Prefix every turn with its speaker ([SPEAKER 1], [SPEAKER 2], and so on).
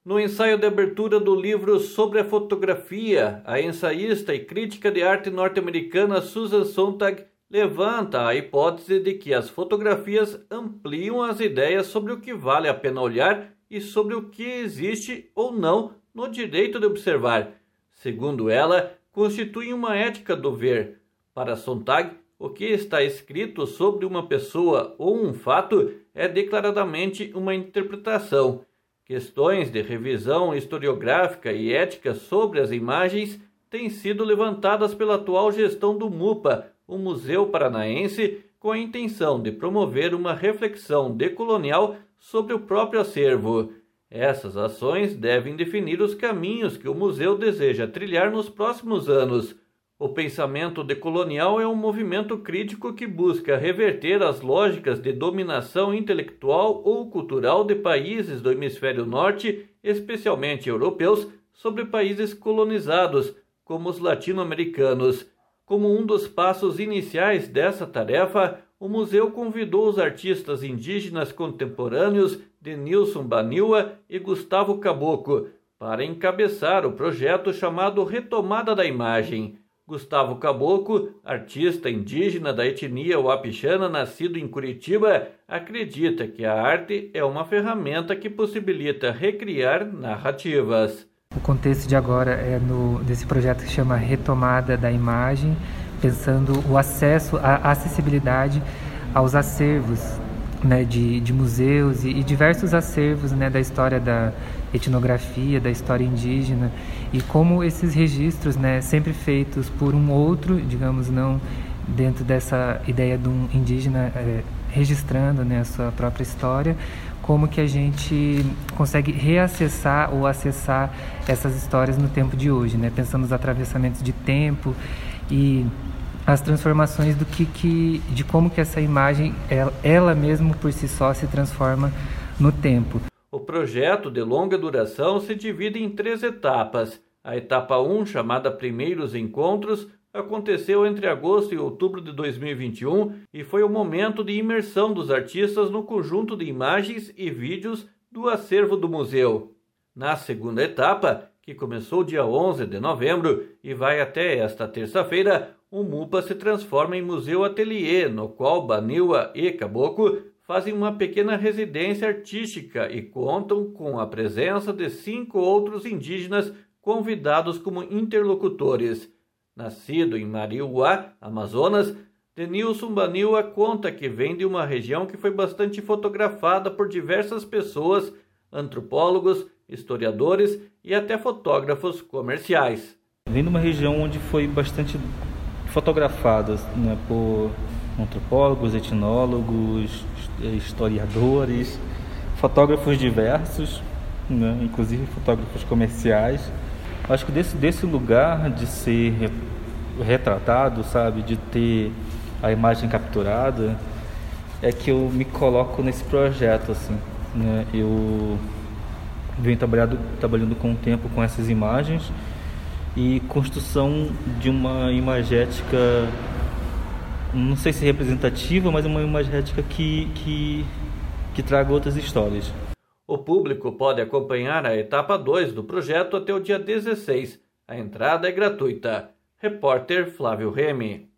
[SPEAKER 1] No ensaio de abertura do livro sobre a fotografia, a ensaísta e crítica de arte norte-americana Susan Sontag levanta a hipótese de que as fotografias ampliam as ideias sobre o que vale a pena olhar e sobre o que existe ou não no direito de observar. Segundo ela, constituem uma ética do ver. Para Sontag, o que está escrito sobre uma pessoa ou um fato é declaradamente uma interpretação. Questões de revisão historiográfica e ética sobre as imagens têm sido levantadas pela atual gestão do MUPA, o Museu Paranaense, com a intenção de promover uma reflexão decolonial sobre o próprio acervo. Essas ações devem definir os caminhos que o museu deseja trilhar nos próximos anos. O pensamento decolonial é um movimento crítico que busca reverter as lógicas de dominação intelectual ou cultural de países do hemisfério norte, especialmente europeus, sobre países colonizados, como os latino-americanos. Como um dos passos iniciais dessa tarefa, o museu convidou os artistas indígenas contemporâneos Denilson Baniwa e Gustavo Caboclo para encabeçar o projeto chamado Retomada da Imagem. Gustavo Caboclo, artista indígena da etnia Wapixana, nascido em Curitiba, acredita que a arte é uma ferramenta que possibilita recriar narrativas.
[SPEAKER 2] O contexto de agora é desse projeto que chama Retomada da Imagem, pensando o acesso, a acessibilidade aos acervos, né, de museus e diversos acervos, né, da história da etnografia, da história indígena, e como esses registros, né, sempre feitos por um outro, digamos, não dentro dessa ideia de um indígena registrando, né, a sua própria história, como que a gente consegue reacessar ou acessar essas histórias no tempo de hoje, né, pensando nos atravessamentos de tempo e as transformações de como que essa imagem, ela mesma por si só se transforma no tempo.
[SPEAKER 1] O projeto de longa duração se divide em 3 etapas. A etapa 1, chamada Primeiros Encontros, aconteceu entre agosto e outubro de 2021 e foi o momento de imersão dos artistas no conjunto de imagens e vídeos do acervo do museu. Na segunda etapa, que começou dia 11 de novembro e vai até esta terça-feira, o MUPA se transforma em museu ateliê, no qual Baniwa e Caboclo fazem uma pequena residência artística e contam com a presença de 5 outros indígenas convidados como interlocutores. Nascido em Mariuá, Amazonas, Denilson Baniwa conta que vem de uma região que foi bastante fotografada por diversas pessoas, antropólogos, historiadores e até fotógrafos comerciais.
[SPEAKER 3] Vem de uma região onde foi bastante fotografada, né, por antropólogos, etnólogos, historiadores, fotógrafos diversos, né, inclusive fotógrafos comerciais. Acho que desse lugar de ser retratado, sabe, de ter a imagem capturada, é que eu me coloco nesse projeto, assim, né? Eu venho trabalhando com o tempo com essas imagens e construção de uma imagética, não sei se representativa, mas uma imagética que traga outras histórias.
[SPEAKER 1] O público pode acompanhar a etapa 2 do projeto até o dia 16. A entrada é gratuita. Repórter Flávio Remy.